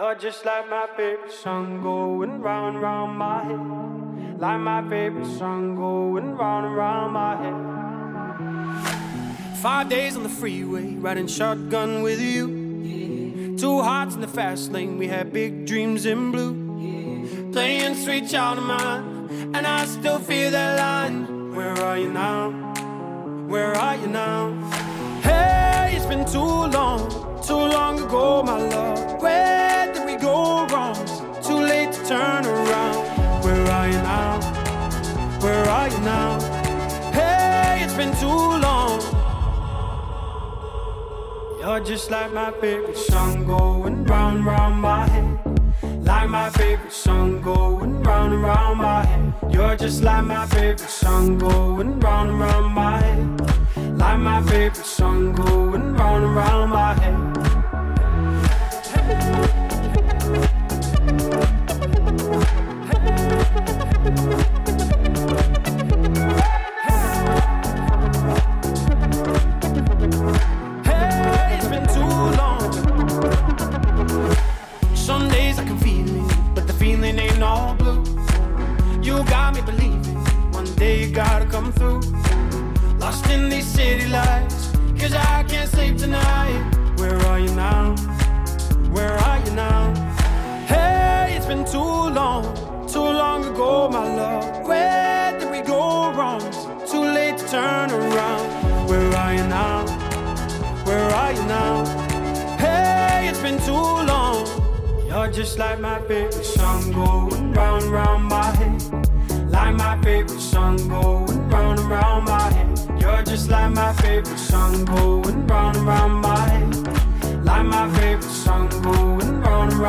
You're just like my favorite song going round and round my head. Like my favorite song going round and round my head. 5 days on the freeway, riding shotgun with you. Yeah. 2 hearts in the fast lane, we had big dreams in blue. Yeah. Playing Sweet Child of Mine, and I still feel that line. Where are you now? Where are you now? Hey, it's been too long ago, my love. Where did we go wrong? Too late to turn around. Where are you now? Where are you now? Hey, it's been too long. You're just like my favorite song going round and round my head. Like my favorite song going round and round my head. You're just like my favorite song going round and round my head. Like my favorite song going round and round my head. Hey, it's been too long. Some days I can feel it, but the feeling ain't all blue. You got me believing one day you gotta come through. Lost in these city lights, 'cause I can't sleep tonight. Where are you now? Where are you now? Hey, it's been too long ago, my love. Where did we go wrong? Too late to turn around. Where are you now? Where are you now? Hey, it's been too long. You're just like my favorite song going round and round my head. Like my favorite song going round and round my head. You're just like my favorite song going round and round my head. Like my favorite song going round and